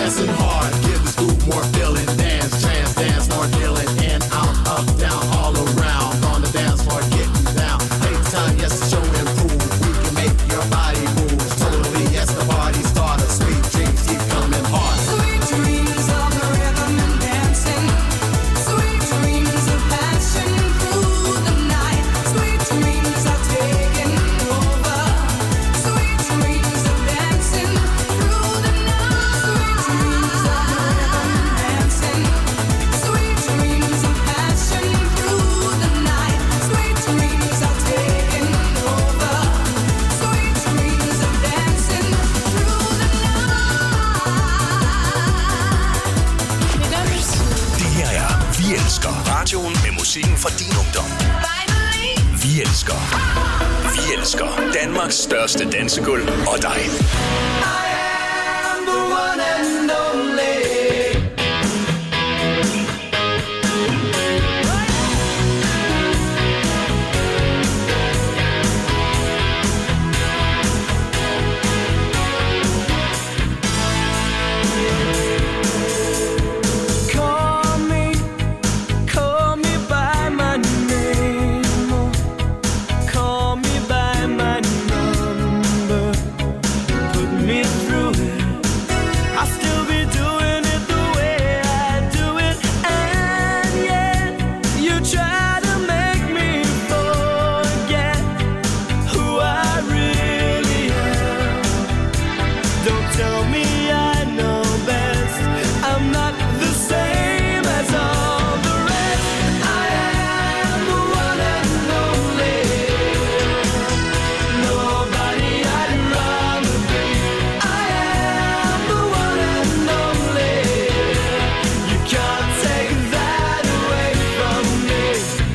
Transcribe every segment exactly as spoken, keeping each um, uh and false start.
dancing hard, give this group more feeling. Dance, trance, dance, more dealing. In, out, up, down, all around. On the dance floor, getting down. Take time, yes, to show and prove. We can make your body move. Totally, yes, the party started. Sweet dreams keep coming hard. Sweet dreams of the rhythm and dancing. Sweet dreams of passion through the night. Sweet dreams are taking over. Sweet dreams of dancing through the night. Sweet dreams of the rhythm and dancing. Sweet dreams of passion through the night. Sweet dreams are taking over. Sweet dreams of dancing through the night. Det her er Vi Elsker. Radioen med musikken fra din ungdom. Vi Elsker. Vi Elsker. Danmarks største dansegulv og dig. Call me, call me by my name, call me by my number, put me through it. I'll still be doing it the way I do it, and yet you try to make me forget who I really am. Don't tell me I know best. I'm not the same as all the rest. I am the one and only. Nobody I'd rather be. I am the one and only. You can't take that away from me.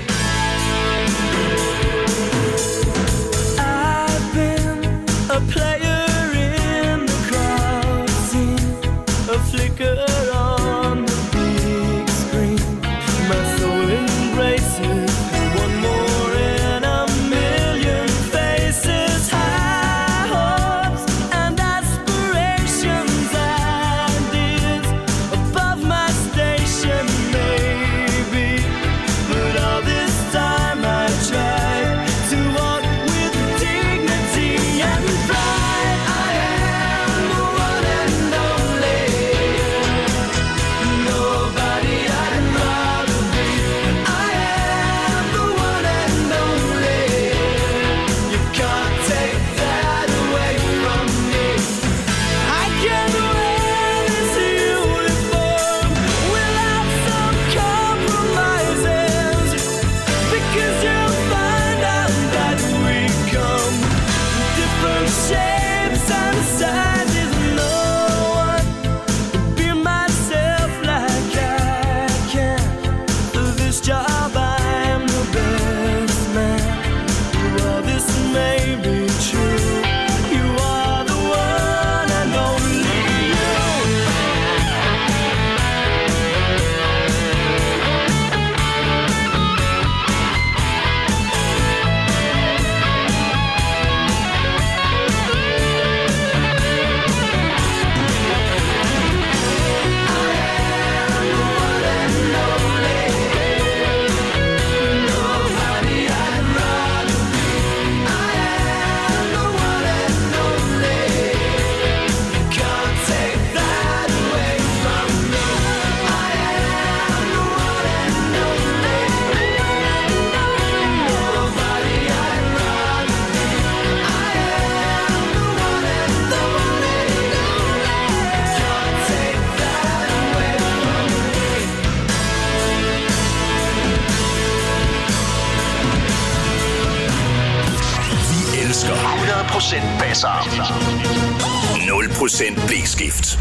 I've been a player in the crowd scene, a flicker on the big screen. My soul embraces one more in a million faces. High hopes and aspirations, ideas above my station, maybe. But all this time I tried to walk with dignity and pride. I am the one and only. Nobody I'd rather be. I am the one and only. You can't take that away from me. I can wear this uniform without some compromises, because you'll find out that we come in different shapes and sizes. No one can be myself like I can. For this job I'm the best man. Well, this may be true. You are the one and only you. Vi Elsker. hundrede procent basser. nul procent blækskift.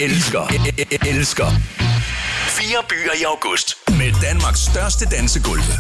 elsker, el- elsker. Fire byer i august med Danmarks største dansegulve.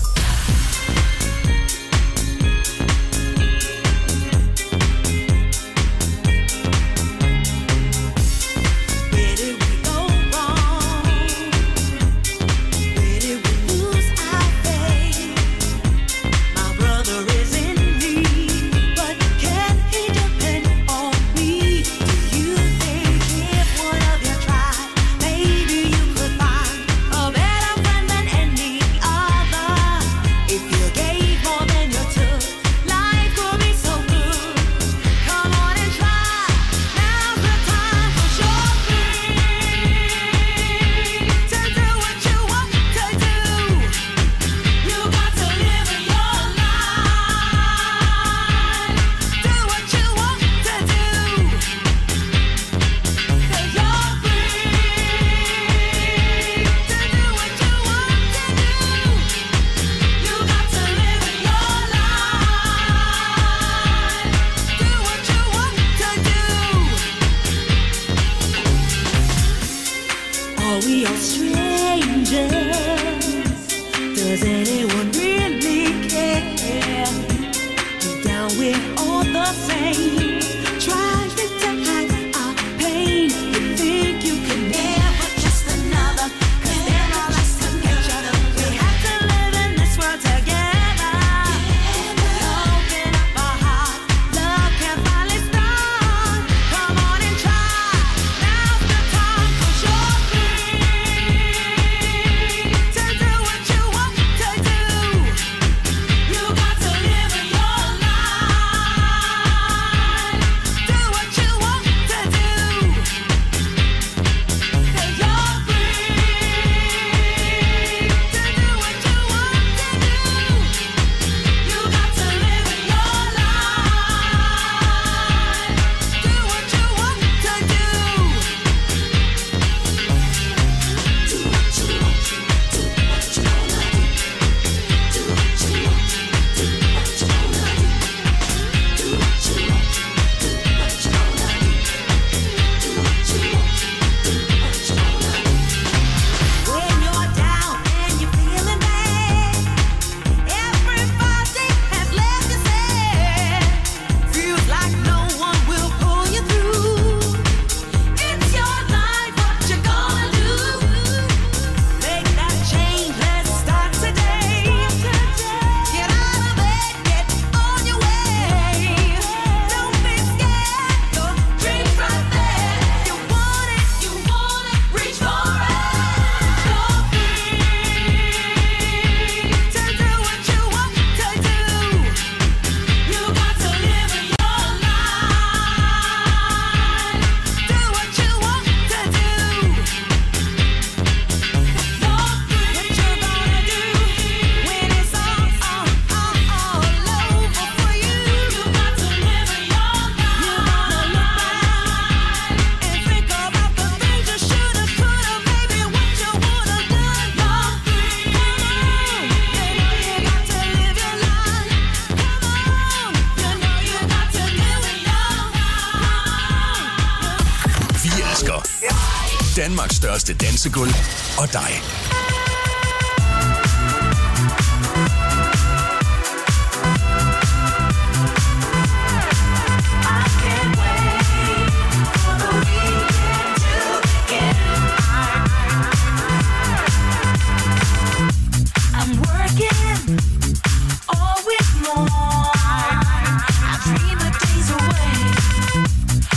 Danmarks største dansegulv og dig.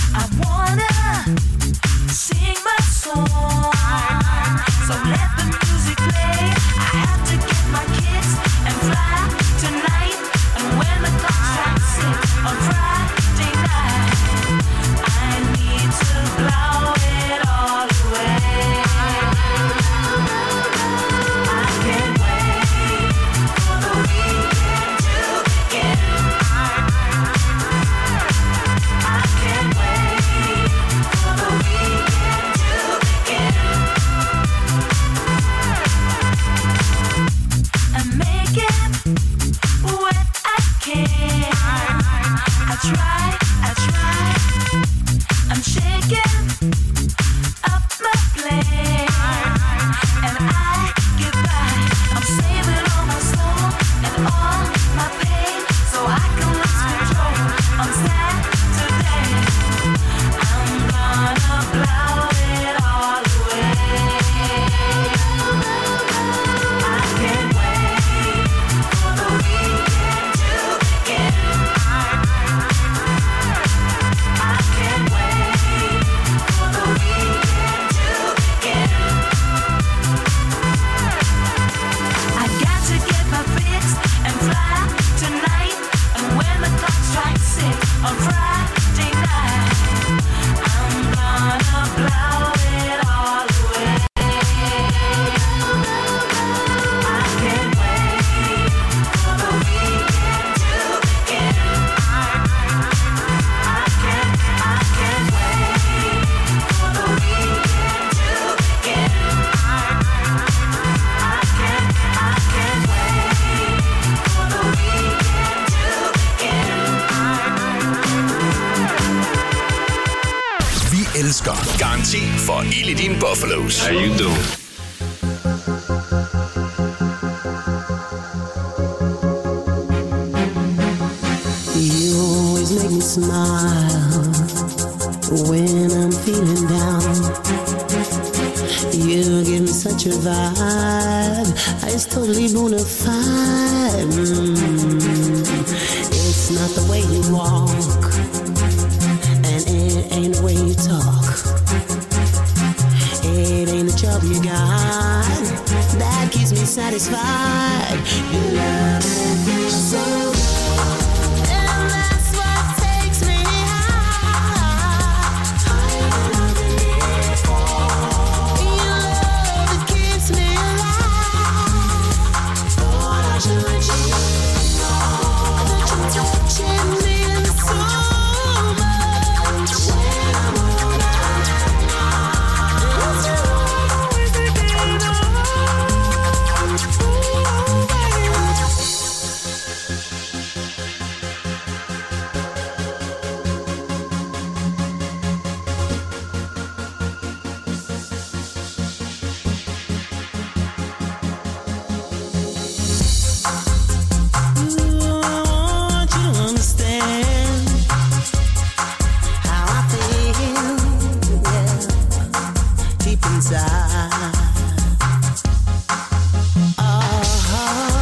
Sing my song, so let the T for ild i dine Buffalos. How you doing? You always make me smile when I'm feeling down. You give me such a vibe, it's totally bona fide. Mm. It's not the way you walk, and it ain't the way you talk. It ain't the job you got that keeps me satisfied. You love me so good, and that's what takes me high. Higher than before. Your love that keeps me alive. Thought I should let you know that you're touching me so much. When I'm around, it's you always thinking of. Ooh, baby. Ooh, I want you to understand how I feel, yeah, deep inside. Oh,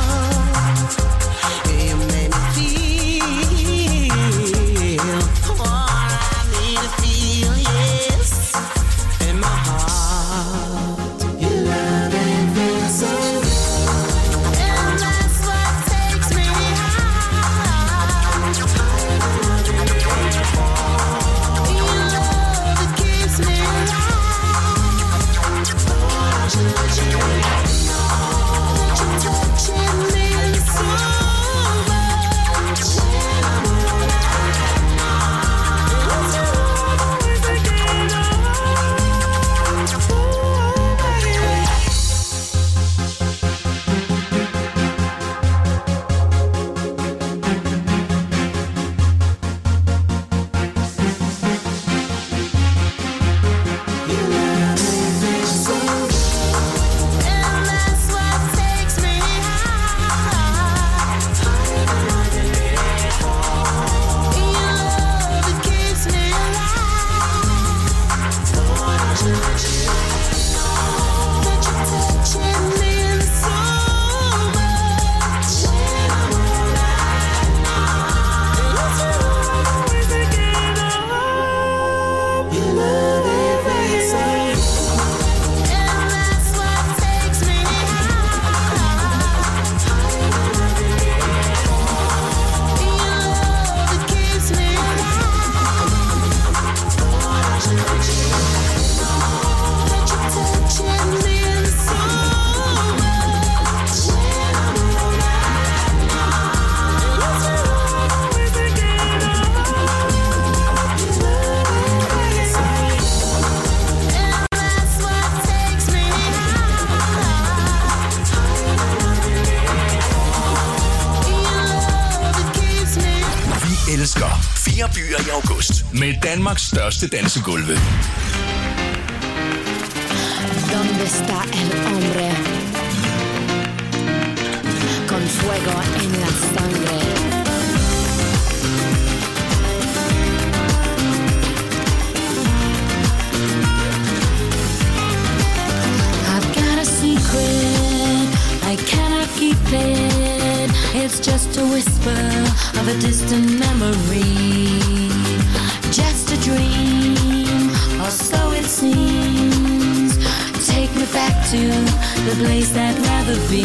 you made me feel what I need to feel, yes, in my heart. You love and feel so good, and that's what takes me high. Higher than before. Your love that keeps me alive. Thought I should let you know that you're touching me so much. When I'm around, it's you always thinking of. Ooh, baby. You love me so good, and that's what takes me high. Higher than before. Your love that keeps me alive. Thought I should let you know that you're touching me so much. When I'm around, it's you always thinking of. You love it, baby, so good, and that's what takes me high. Higher than before. Your love that keeps me alive. Thought I should let you know that you're touching me so much. When I'm around, it's you always thinking of. You love it, baby, so good, and that's what takes me high. Higher than before. Your love that keeps me. Vi elsker fire byer i august med Danmarks største dansegulve. ¿Dónde está el hombre con fuego en la sangre? I've got a secret, I cannot keep it. It's just a whisper of a distant memory. Just a dream, or so it seems. Take me back to the place I'd rather be.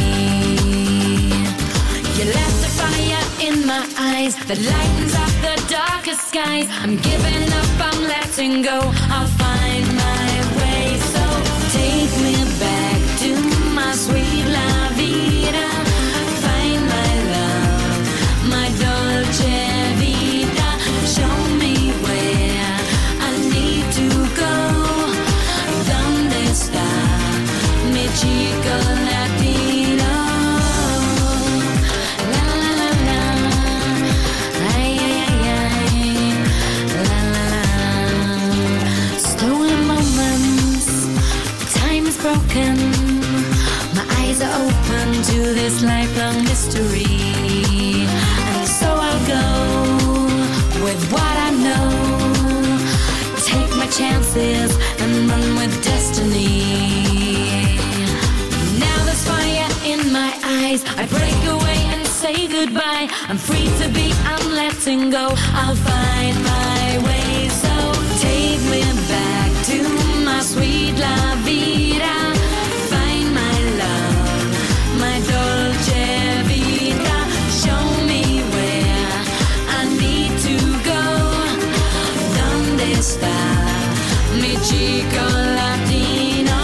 You left a fire in my eyes that lightens up the darkest skies. I'm giving up, I'm letting go. I'll find my way. So take me back to my sweet la vida. Find my love, my dolce vita. Show me where I need to go. ¿Dónde está mi chico latino? La la la la, ay ay ay ay, la la la. Stone into this lifelong mystery. And so I'll go with what I know, take my chances and run with destiny. Now there's fire in my eyes, I break away and say goodbye. I'm free to be, I'm letting go, I'll find my way. So take me back to my sweet la vida, find my love, my dolce vita. Show me where I need to go. ¿Dónde está mi chico latino?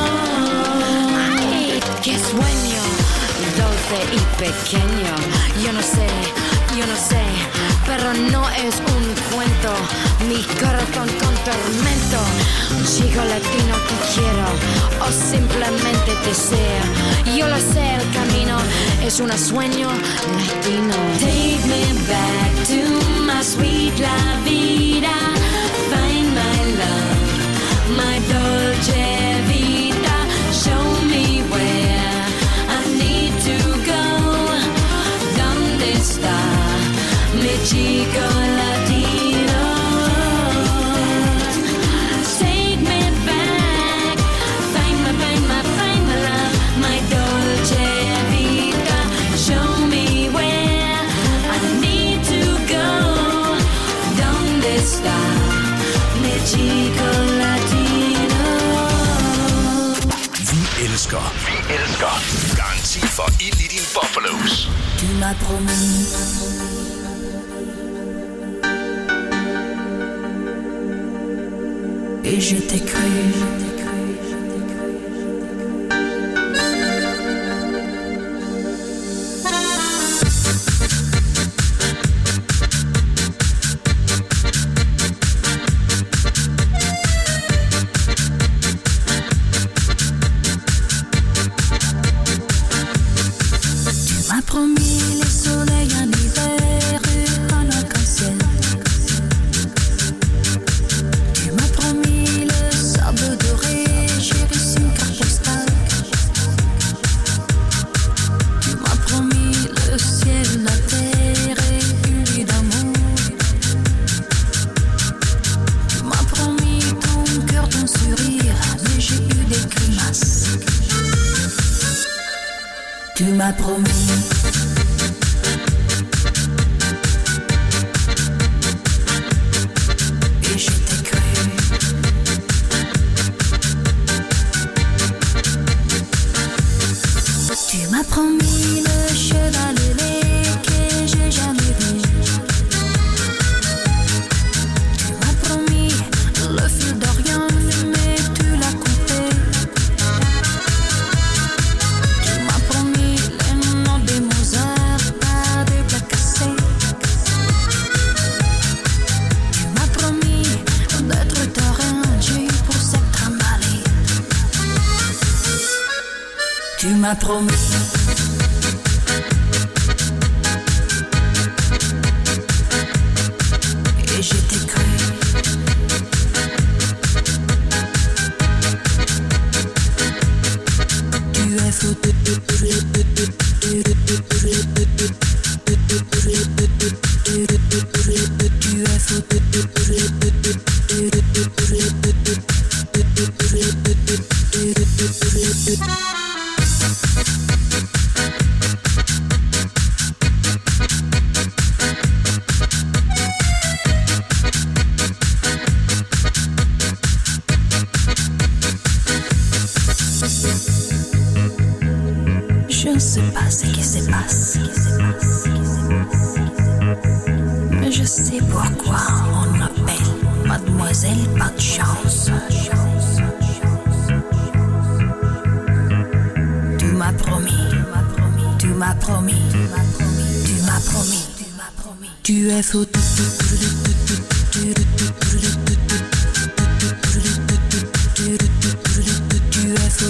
Ay, qué sueño dulce y pequeño. Yo no sé, yo no sé, pero no es un cuento. Mi corazón con tormento. Un chico latino que quiero o simplemente deseo. Yo lo sé, el camino es un sueño latino. Take me back to my sweet la vida, find my love, my dolce vita. Show me where I need to go. ¿Dónde está mi chico latino? Take me back, find my, find my, find my love, my dolce vita. Show me where I need to go. ¿Dónde está mi chico latino? Vi elsker, vi elsker. Garanti for ild i din bobberlås. Tu m'as promis et je t'ai cru. Tu m'as promis les soleils en hiver et un arc-en-ciel. Tu m'as promis le sable doré, j'ai reçu une carte postale. Tu m'as promis le ciel, la terre et une vie d'amour. Tu m'as promis ton cœur, ton sourire, mais j'ai eu des grimaces. Tu m'as promis et je t'ai cru. Tu m'as promis le cheval ailé que j'ai jamais vu. Tu m'as promis le fil d'Orient, mais tu l'as coupé. Tu m'as promis les noms des Mozart, pas des plats cassés. Tu m'as promis d'être torrent pour cette trimballée. Tu m'as promis et je t'ai cru. Tu es fou. Tu es fou. Je ne sais pas ce qui se passe, mais je sais pourquoi on m'appelle Mademoiselle Pas de Chance. Tu m'as promis, tu m'as promis, tu m'as promis, tu es fou. Tu es fou.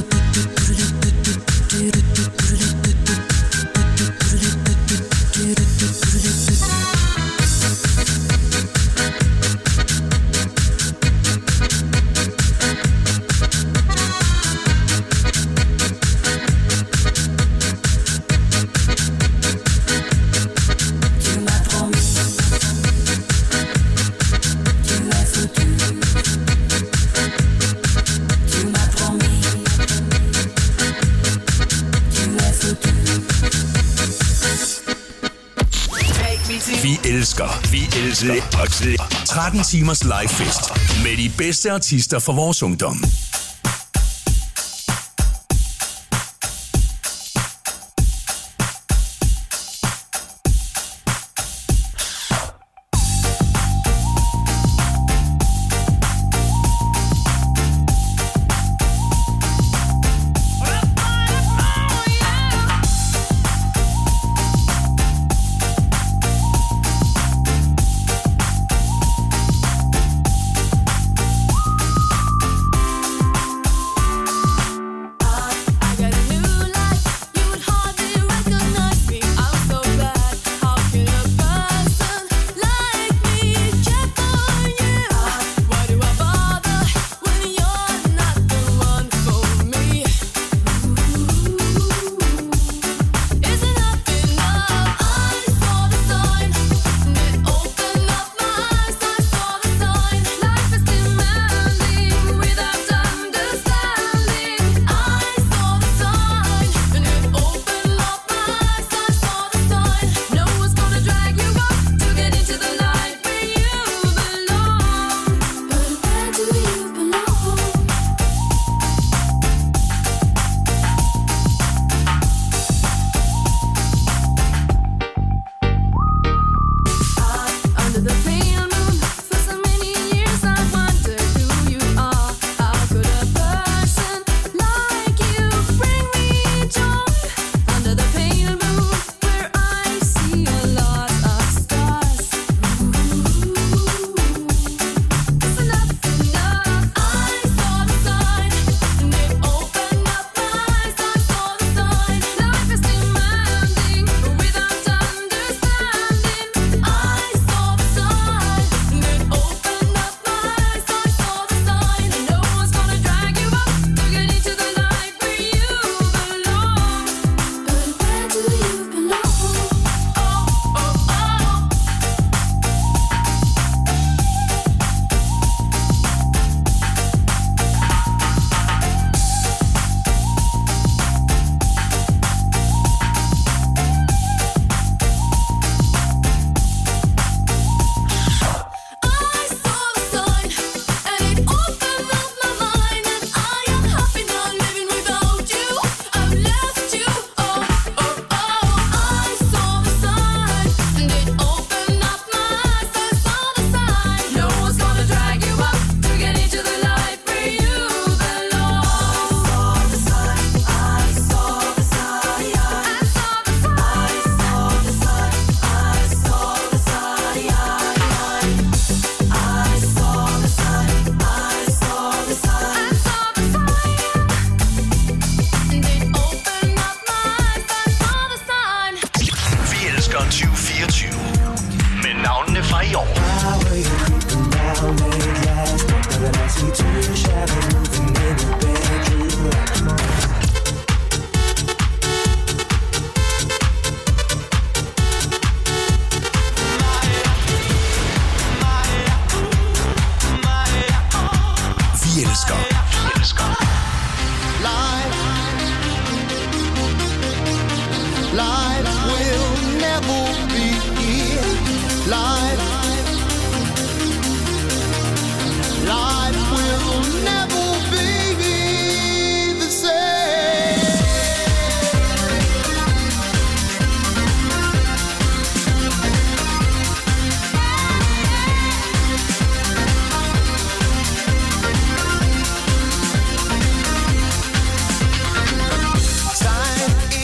Vi elsker, vi elsker tretten timers livefest med de bedste artister fra vores ungdom.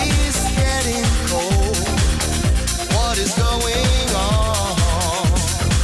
What is going on?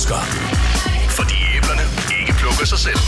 elsker. Fordi æblerne ikke plukker sig selv.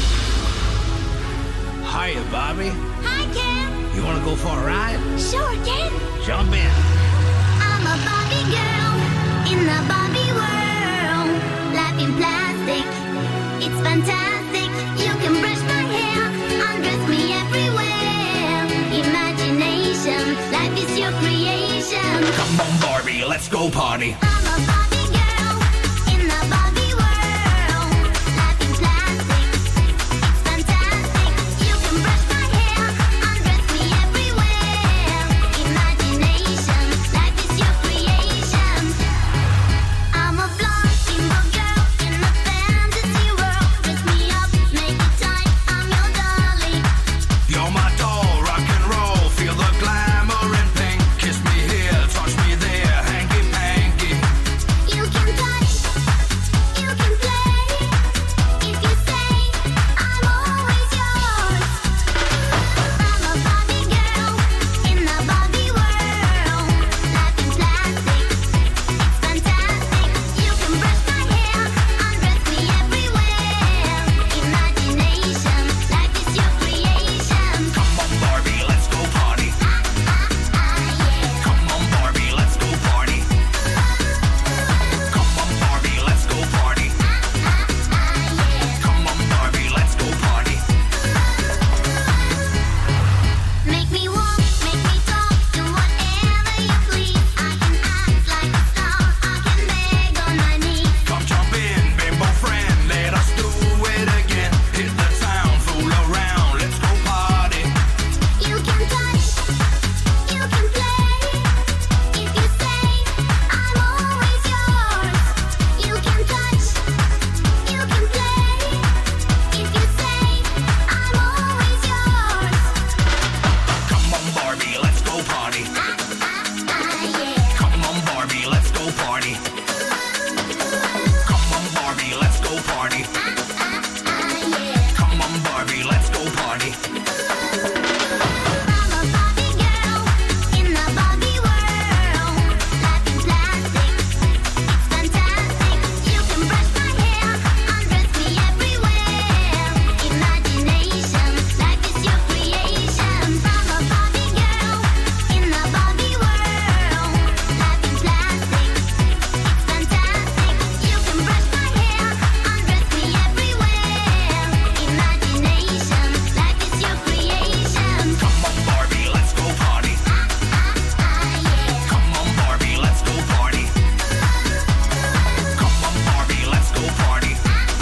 Hiya, Bobby. Hi, Ken. You wanna go for a ride? Sure, Ken. Jump in. I'm a Barbie girl in the Barbie world. Life in plastic, it's fantastic. You can brush my hair, undress me everywhere. Imagination, life is your creation. Come on, Barbie, let's go party. I'm a Barbie girl in the Barbie world. Life in plastic, it's fantastic. You can brush my hair, undress me everywhere. Imagination, life is your creation. I'm a blonde single girl in a fantasy world. Dress me up, make it tight, I'm your dolly. You're my doll, rock and roll. Feel the glamour and pink. Kiss me here, touch me there, hanky panky. You can touch, you can play. If you say I'm always yours. I'm a Barbie girl in the Barbie world. Life in plastic, it's fantastic. You can brush my hair, undress me everywhere. Imagination, life is your creation. Come on, Barbie, let's go party. Come on, Barbie, let's go party. Come on, Barbie, let's go party. Come on, Barbie, let's go party. Make me walk, make me talk, do whatever you please. I can act like a star, I can beg on my knees. Come jump in, bimbo friend, let us do it again. Hit the town, fool around, let's go party. You can touch, you can play. If you say I'm always yours. You can touch, you can play. If you say I'm always yours. Come on, Barbie, let's go party. Ah, yeah. Come on, Barbie, let's go party. Come on, Barbie, let's go party. Ah, yeah. Come on, Barbie, let's go party. I'm a Barbie girl in the Barbie world. Life in plastic, it's fantastic. You can brush my hair, undress me everywhere. Imagination, life is your creation. I'm a Barbie girl in the Barbie world. Life in plastic, it's fantastic. You can brush my hair, undress me everywhere. Imagination, life is your creation. Come on, Barbie, let's go party. Come on, Barbie, let's go party. Come on, Barbie, let's go party.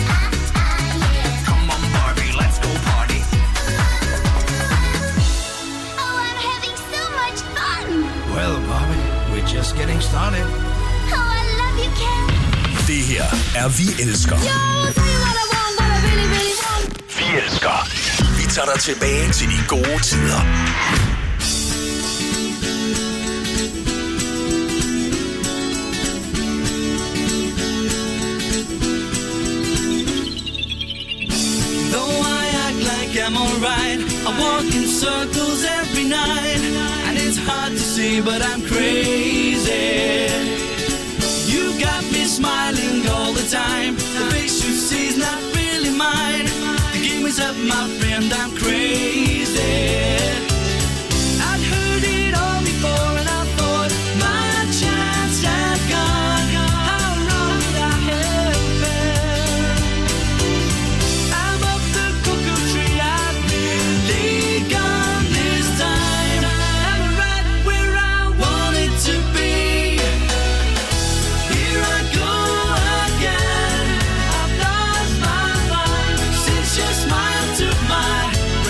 Come on, Barbie, let's go party. Oh, I'm having so much fun. Well, Barbie, we're just getting started. Oh, I love you, Ken. Det her er Vi Elsker. Yo, I'll tell you what I want, what I really, really want. Vi Elsker. Vi tager dig tilbage til de gode tider. Though I act like I'm alright, I walk in circles every night, and it's hard to see, but I'm crazy. You got me smiling all the time. The face you see is not really mine. The game is up, my friend, I'm crazy. I'd heard it all before, and I thought my chance had gone. How wrong did I have been? I'm up the cuckoo tree, I've really gone this time. I'm right where I wanted to be. Here I go again. I've lost my mind since your smile took my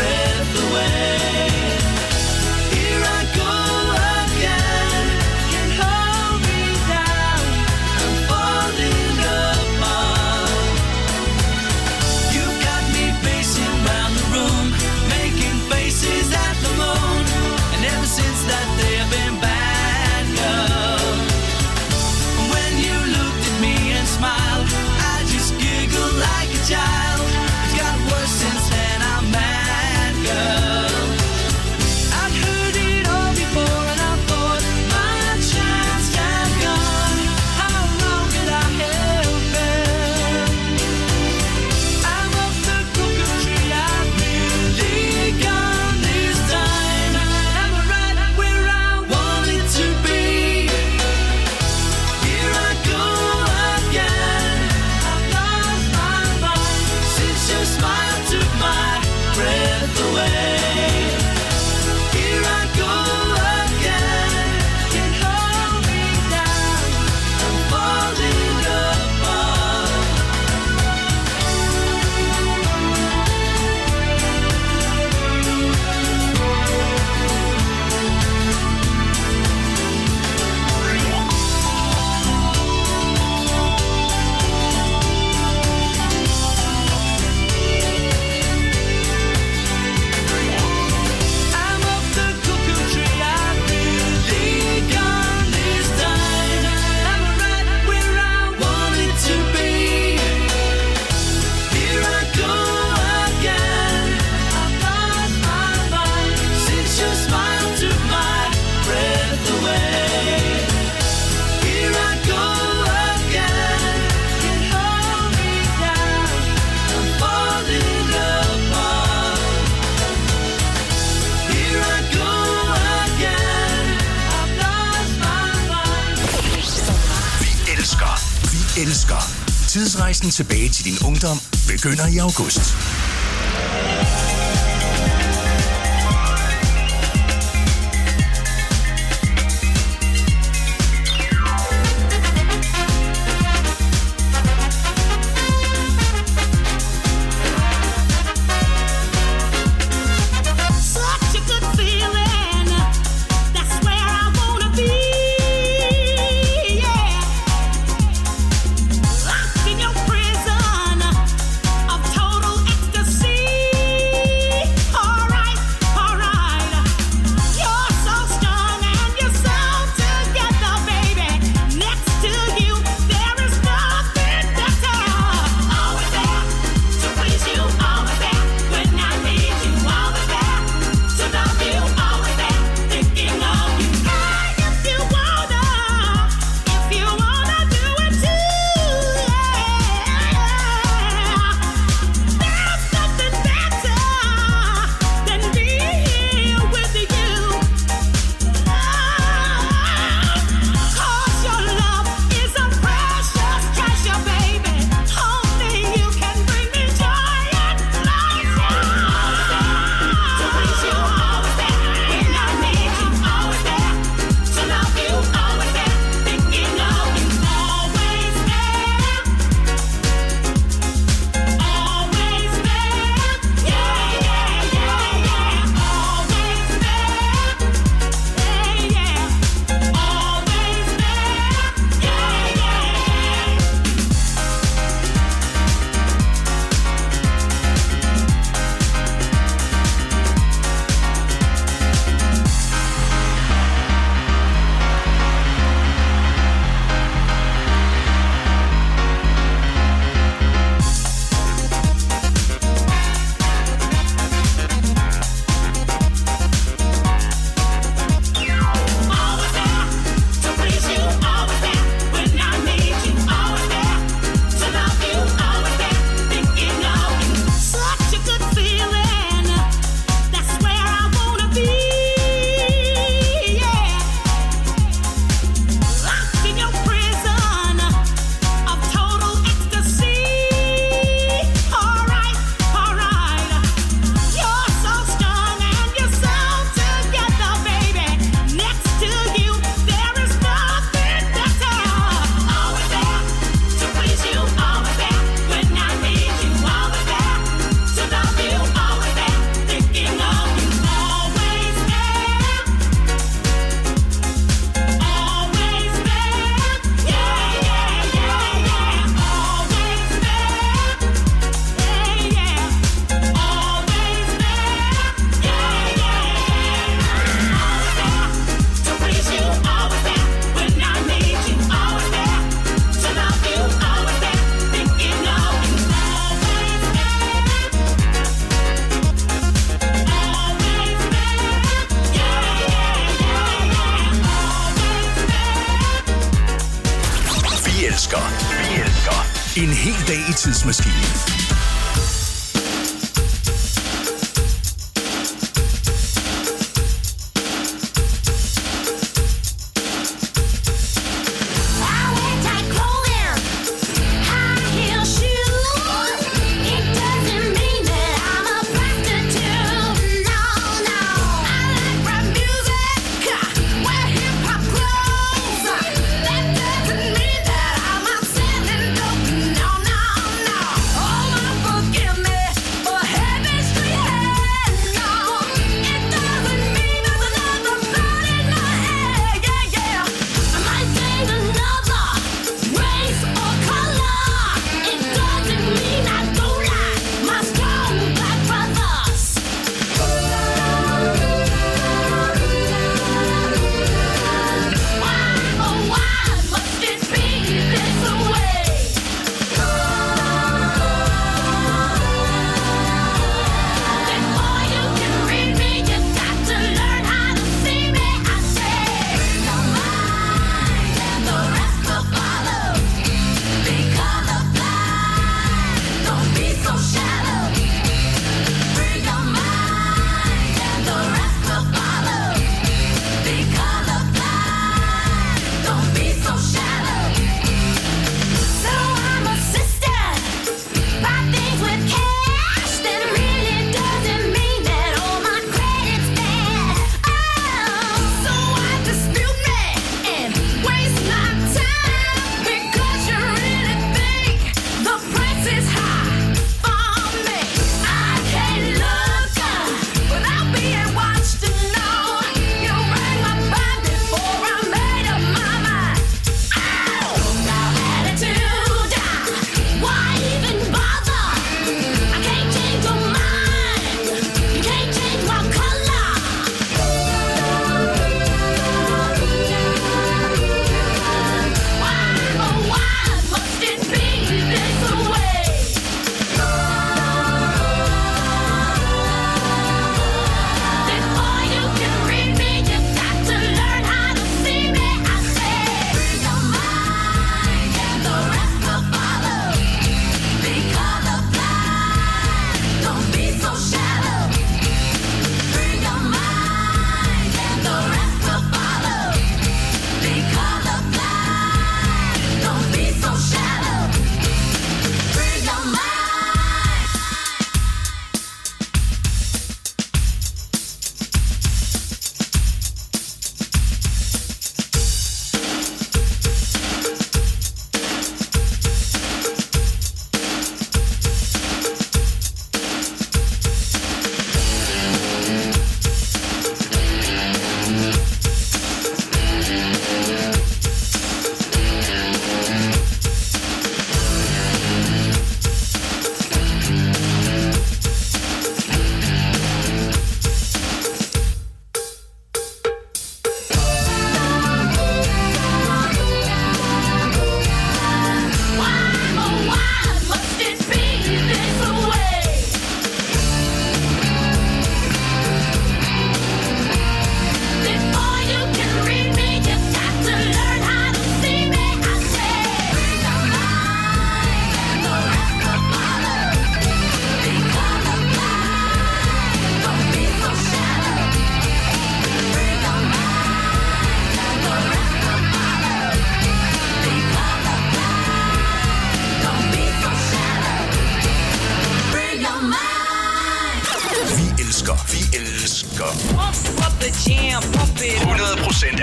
elsker. Tidsrejsen tilbage til din ungdom begynder i august. Such a good feeling. That's where I wanna be. Yeah. Locked in your prison of total ecstasy. Alright, alright. You're so strong and you're so together, baby. Next to you, there is nothing better. Always there to please you, always there when I need you, always there to love you, always there thinking of you. Hey, if you wanna, if you wanna do it too, yeah. There's nothing better than being here with you. Cause your love is a precious treasure, baby. Only you can bring me joy and pleasure. To please you, always there when I need you, always there to love you, always there thinking of you, always there, always there, yeah, yeah, yeah, yeah, always there, yeah, yeah, always there, yeah, yeah. Always there to please you, always there when I need you, always there to love you, always there thinking of you. Such a good feeling. That's where I wanna be. Yeah. Locked in your prison of total ecstasy. Alright, alright. You're so strong and you're so together, baby. Next to you, there is nothing better. Always there to please you, always there when I need you, always there to love you, always there thinking of you, always there, always there, yeah, yeah, yeah, yeah, always there, yeah, yeah, always there, yeah, yeah, to please you, always there when I need you, always there to love you, always there thinking of you, always there, always there, yeah, yeah, yeah, yeah, always there. Vi elsker. Vi elsker. En hel dag i tidsmaskinen. I wear tight clothing, high heel shoes. It doesn't mean that I'm a prostitute. No, no. I like rap music, wear hip hop clothes. That doesn't mean that I'm out selling dope. No, no, no. All my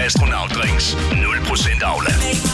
astronautdrinks. nul procent Aula.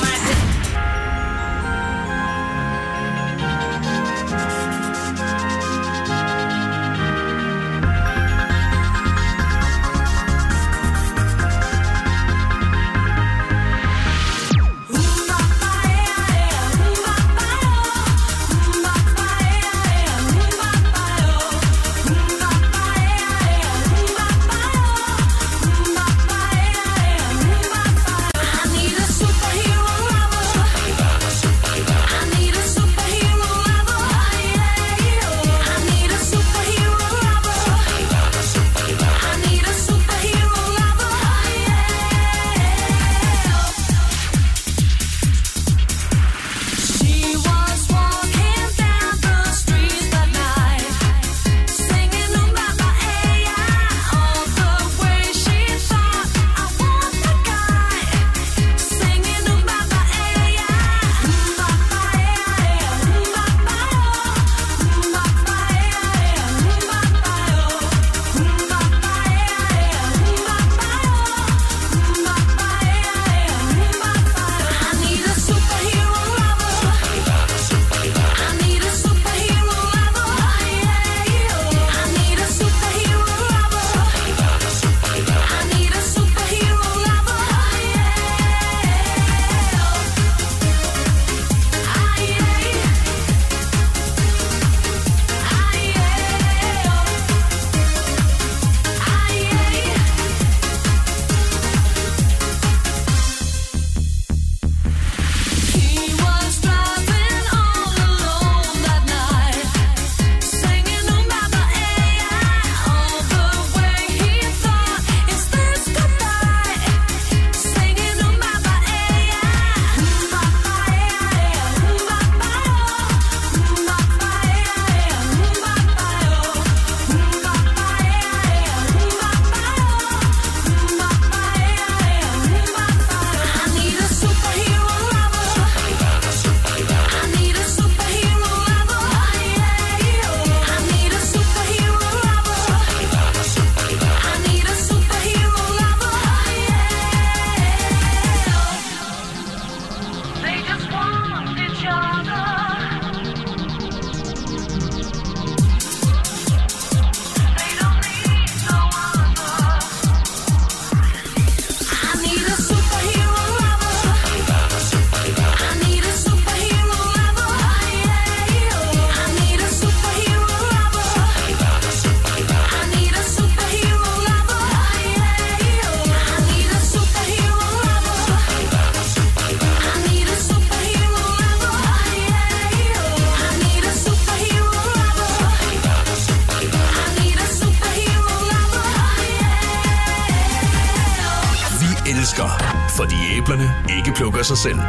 Fordi æblerne ikke plukker sig selv.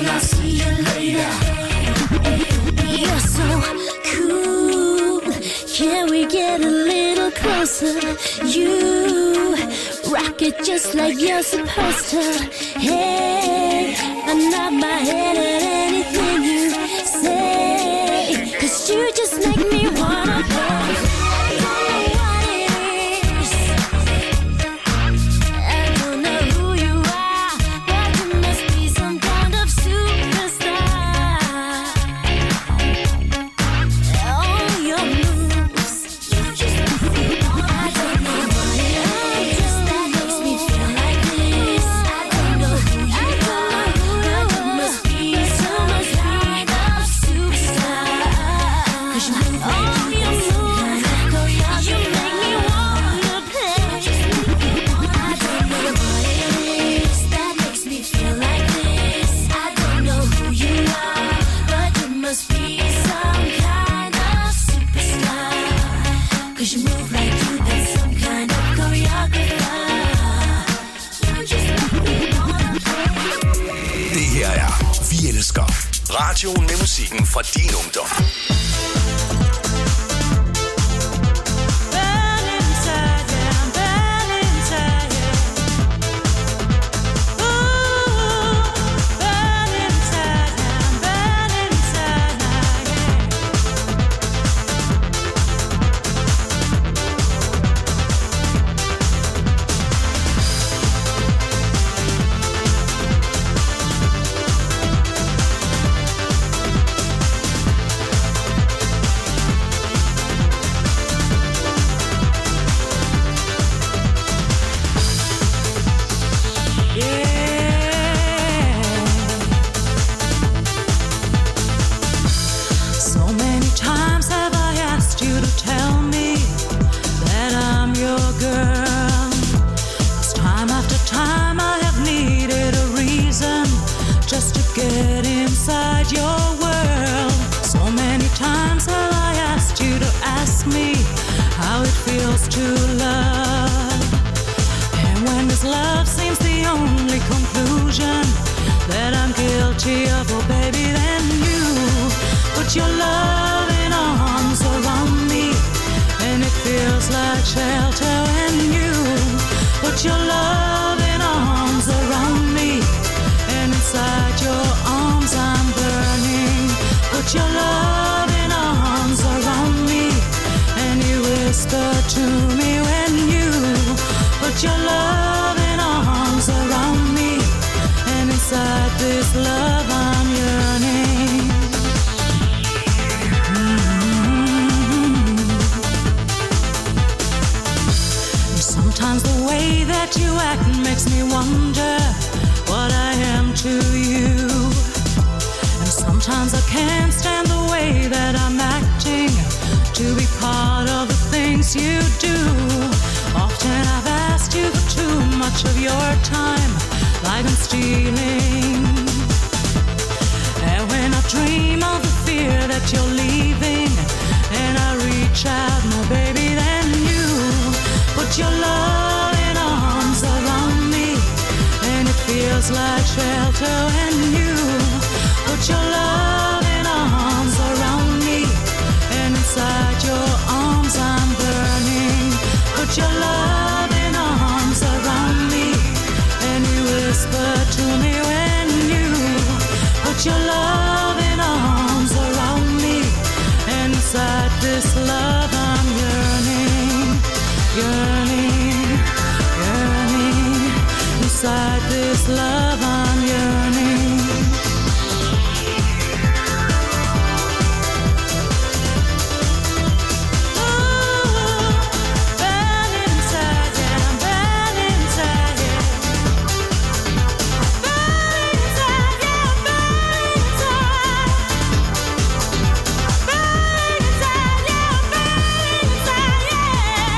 and I'll see you later. You're so cool. Can we get a little closer? You rock it just like you're supposed to. Hey, I nod my head at anything you say, 'cause you just make me wanna play. Radioen med musikken fra din ungdom.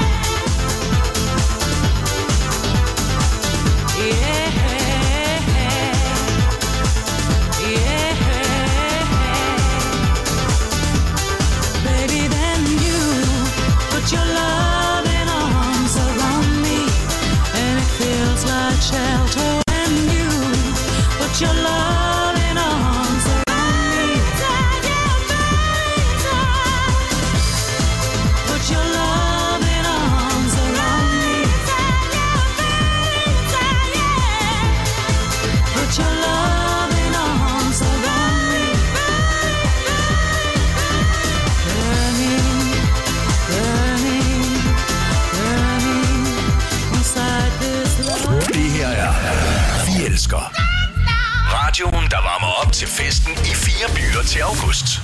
Yeah. festen i fire byer til august.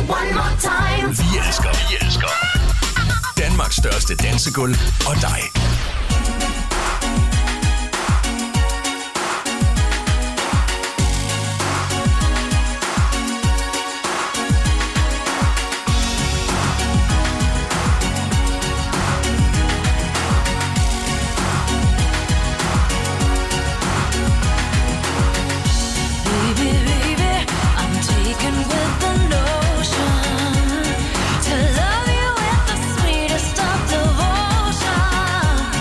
Vi elsker, vi elsker Danmarks største dansegulv og dig.